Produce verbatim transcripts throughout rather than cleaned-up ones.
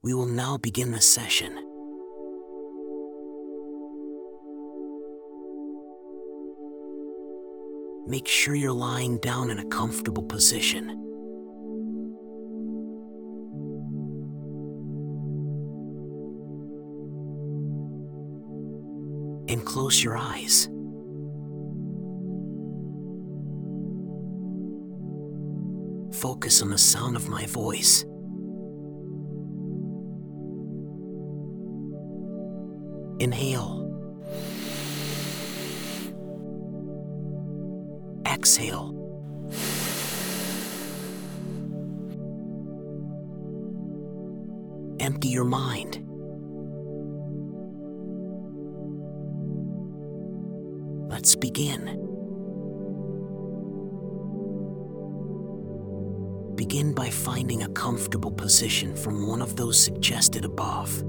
We will now begin the session. Make sure you're lying down in a comfortable position. And close your eyes. Focus on the sound of my voice. Inhale. Exhale. Empty your mind. Let's begin. Begin by finding a comfortable position from one of those suggested above.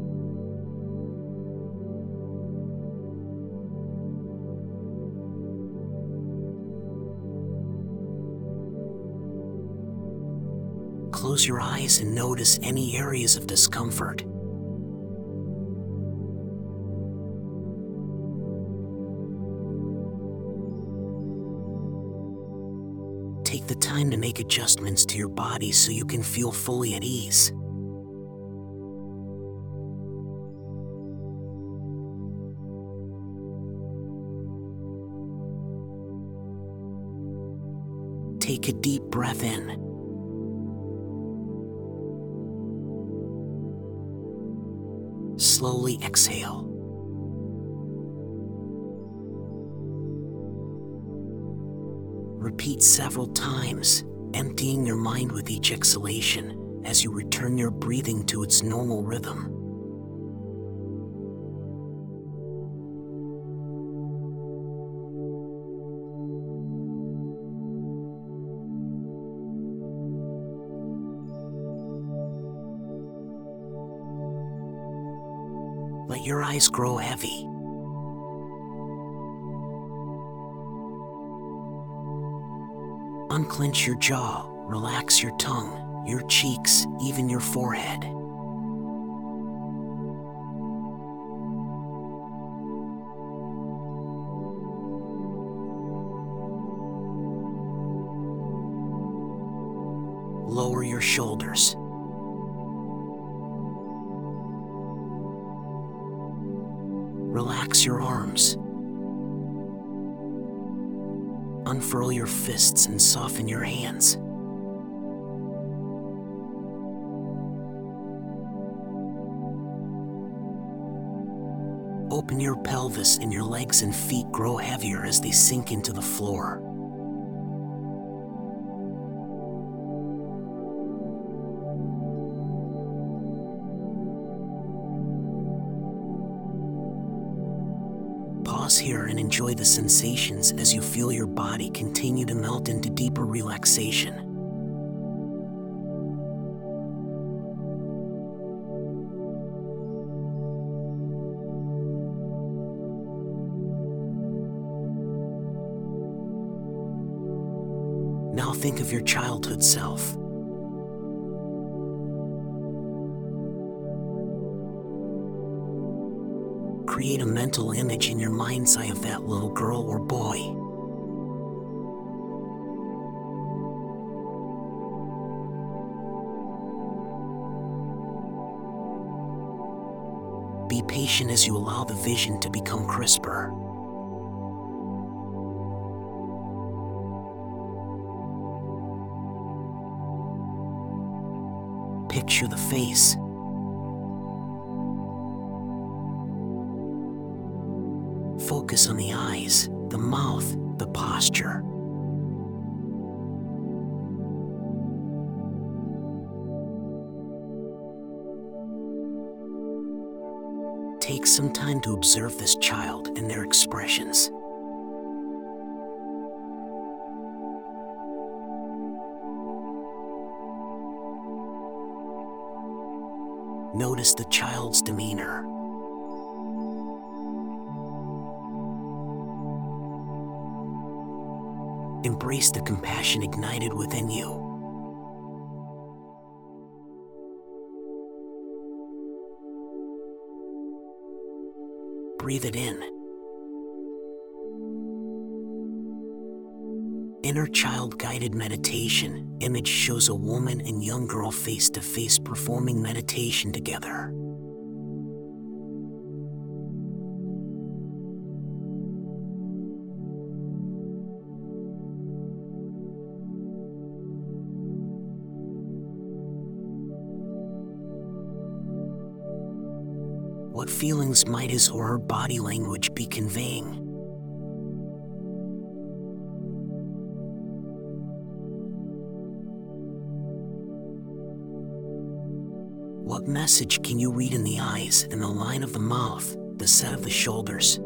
Close your eyes and notice any areas of discomfort. Take the time to make adjustments to your body so you can feel fully at ease. Take a deep breath in. Slowly exhale. Repeat several times, emptying your mind with each exhalation as you return your breathing to its normal rhythm. Let your eyes grow heavy. Unclench your jaw, relax your tongue, your cheeks, even your forehead. Lower your shoulders. Relax your arms. Unfurl your fists and soften your hands. Open your pelvis and your legs and feet grow heavier as they sink into the floor. Pause here and enjoy the sensations as you feel your body continue to melt into deeper relaxation. Now think of your childhood self. Create a mental image in your mind's eye of that little girl or boy. Be patient as you allow the vision to become crisper. Picture the face. Focus on the eyes, the mouth, the posture. Take some time to observe this child and their expressions. Notice the child's demeanor. Embrace the compassion ignited within you. breathe it in. Inner Child Guided Meditation. Image shows a woman and young girl face to face performing meditation together. What feelings might his or her body language be conveying? What message can you read in the eyes, in the line of the mouth, the set of the shoulders?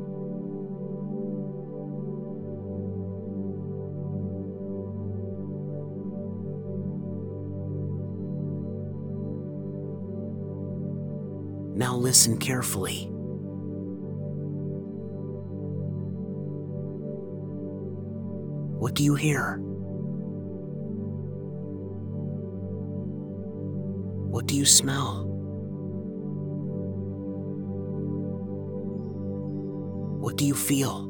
Now listen carefully. What do you hear? What do you smell? What do you feel?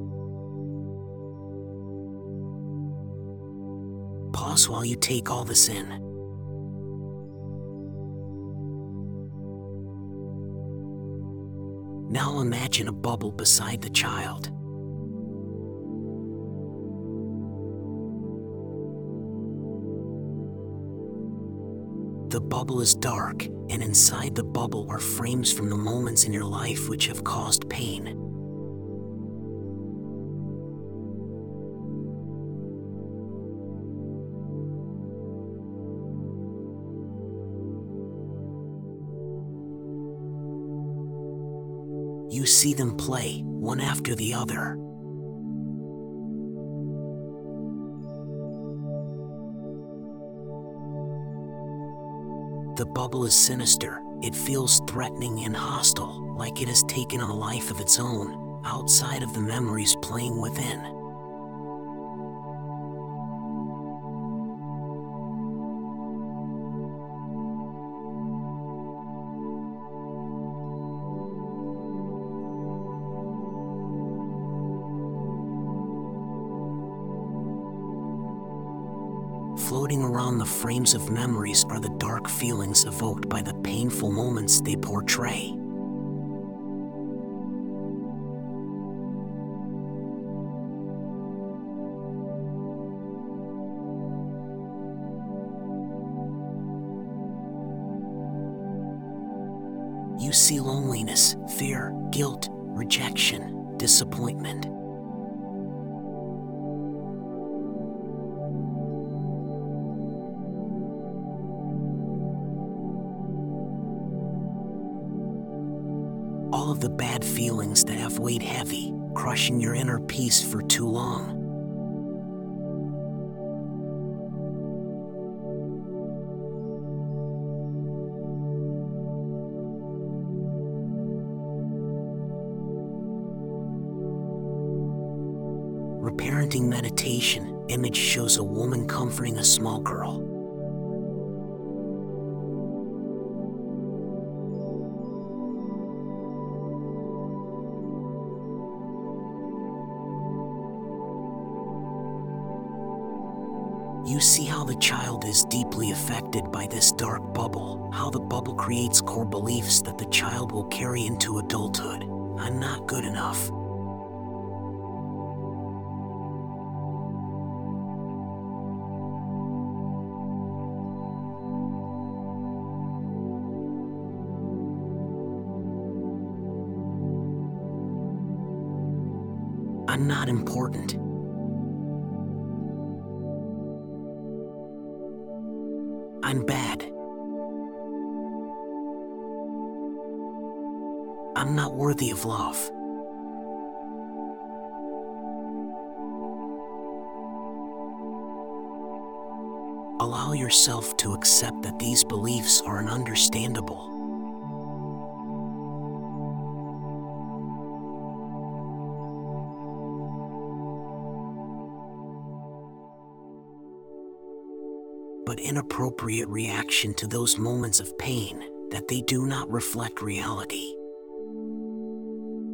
Pause while you take all this in. Now imagine a bubble beside the child. The bubble is dark, and inside the bubble are frames from the moments in your life which have caused pain. You see them play, one after the other. The bubble is sinister. It feels threatening and hostile, like it has taken on a life of its own, outside of the memories playing within. Floating around the frames of memories are the dark feelings evoked by the painful moments they portray. You see loneliness, fear, guilt, rejection, disappointment. All of the bad feelings that have weighed heavy, crushing your inner peace for too long. Reparenting meditation. Image shows a woman comforting a small girl. You see how the child is deeply affected by this dark bubble, how the bubble creates core beliefs that the child will carry into adulthood. I'm not good enough. I'm not important. I'm bad. I'm not worthy of love. Allow yourself to accept that these beliefs are ununderstandable. But inappropriate reaction to those moments of pain, that they do not reflect reality.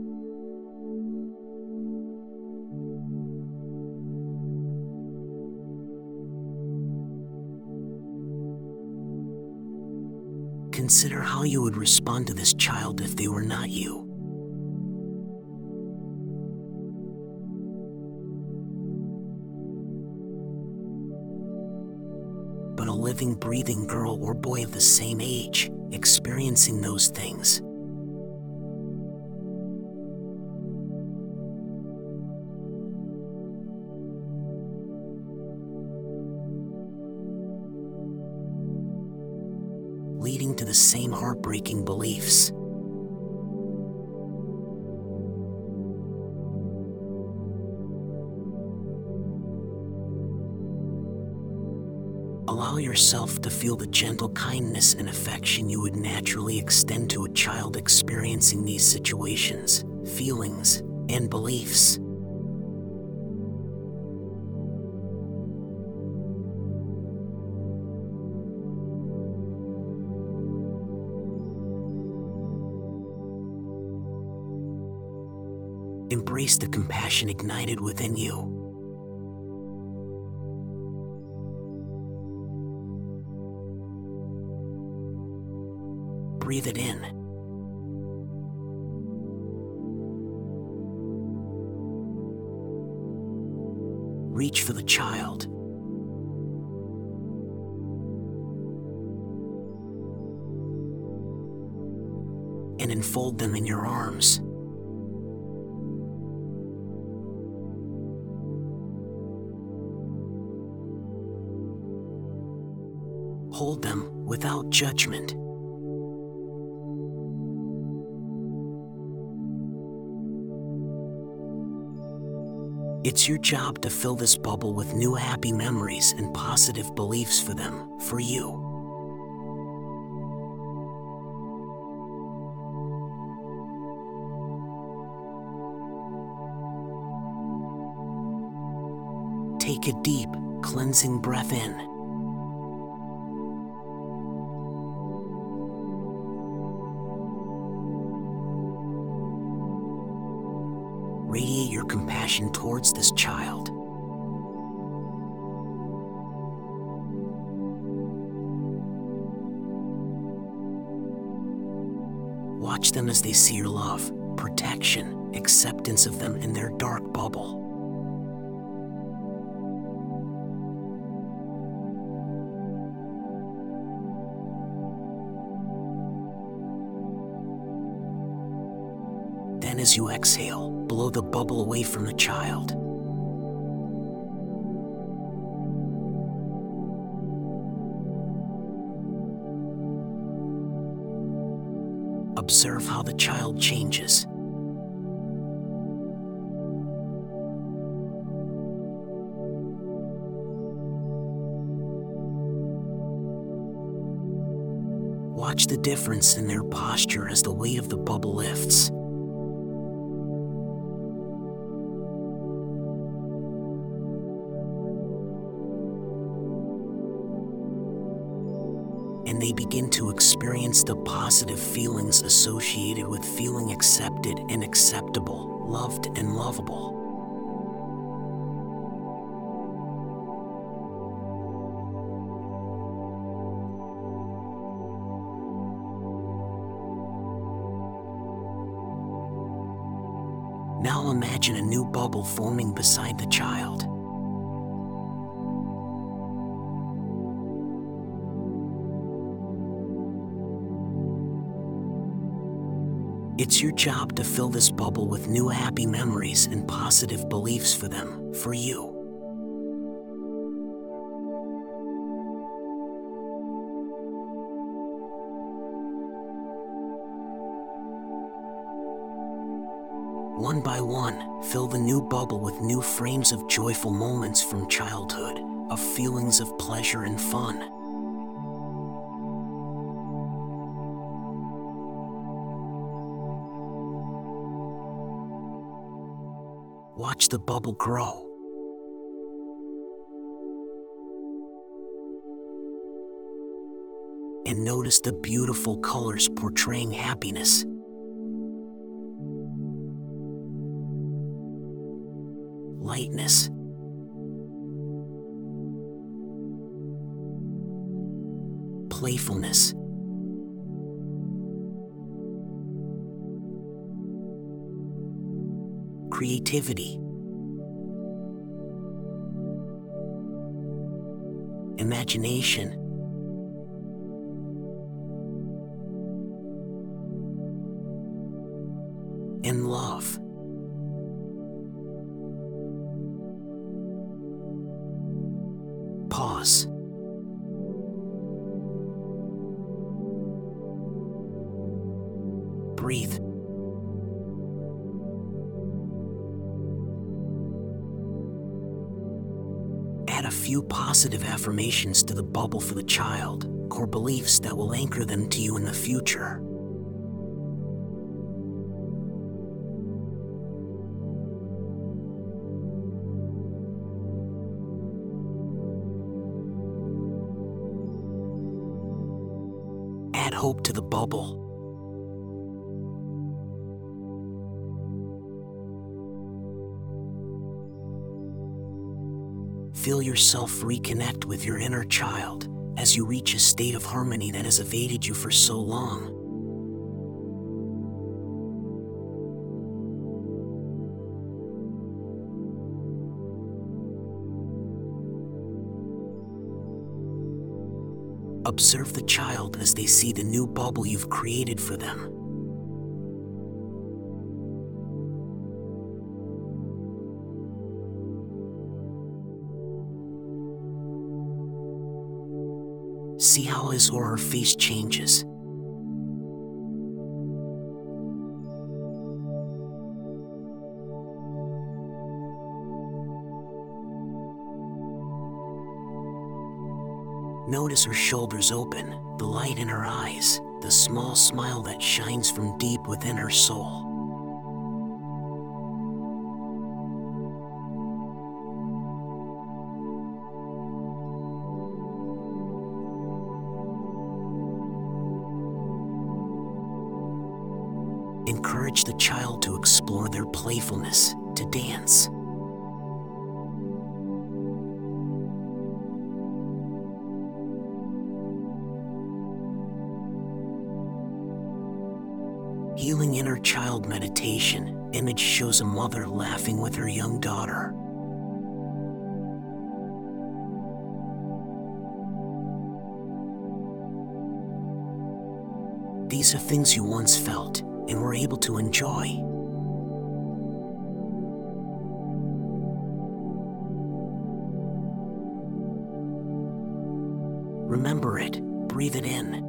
Consider how you would respond to this child if they were not you. But a living, breathing girl or boy of the same age, experiencing those things. Leading to the same heartbreaking beliefs. Allow yourself to feel the gentle kindness and affection you would naturally extend to a child experiencing these situations, feelings, and beliefs. Embrace the compassion ignited within you. Breathe it in. Reach for the child. And enfold them in your arms. Hold them without judgment. It's your job to fill this bubble with new happy memories and positive beliefs for them, for you. Take a deep, cleansing breath in. Radiate your compassion towards this child. Watch them as they see your love, protection, acceptance of them in their dark bubble. Then as you exhale, blow the bubble away from the child. Observe how the child changes. Watch the difference in their posture as the weight of the bubble lifts. And they begin to experience the positive feelings associated with feeling accepted and acceptable, loved and lovable. Now imagine a new bubble forming beside the child. It's your job to fill this bubble with new happy memories and positive beliefs for them, for you. One by one, fill the new bubble with new frames of joyful moments from childhood, of feelings of pleasure and fun. Watch the bubble grow. And notice the beautiful colors portraying happiness. Lightness. Playfulness. creativity, imagination, and love. Pause. Breathe. Add a few positive affirmations to the bubble for the child, core beliefs that will anchor them to you in the future. Add hope to the bubble. Feel yourself reconnect with your inner child as you reach a state of harmony that has evaded you for so long. Observe the child as they see the new bubble you've created for them. See how his or her face changes. Notice her shoulders open, the light in her eyes, the small smile that shines from deep within her soul. Encourage the child to explore their playfulness, to dance. Healing Inner Child Meditation. Image shows a mother laughing with her young daughter. These are things you once felt and were able to enjoy. Remember it, breathe it in.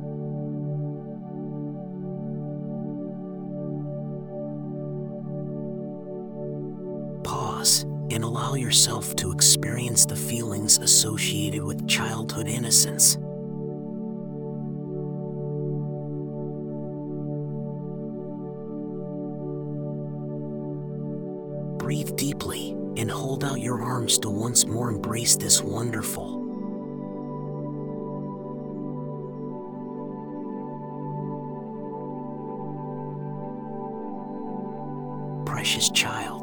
Pause and allow yourself to experience the feelings associated with childhood innocence. Breathe deeply and hold out your arms to once more embrace this wonderful, precious child.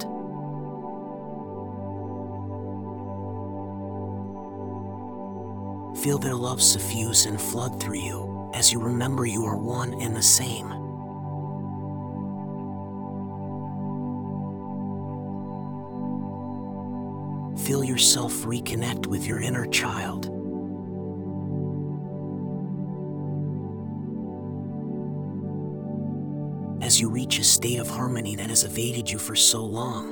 Feel their love suffuse and flood through you as you remember you are one and the same. Feel yourself reconnect with your inner child. As you reach a state of harmony that has evaded you for so long.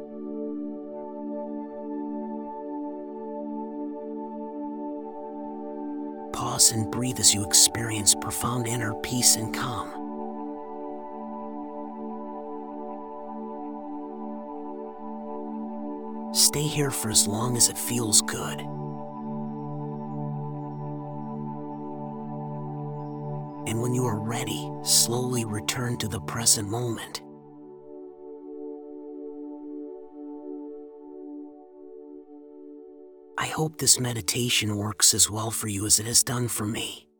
Pause and breathe as you experience profound inner peace and calm. Stay here for as long as it feels good. And when you are ready, slowly return to the present moment. I hope this meditation works as well for you as it has done for me.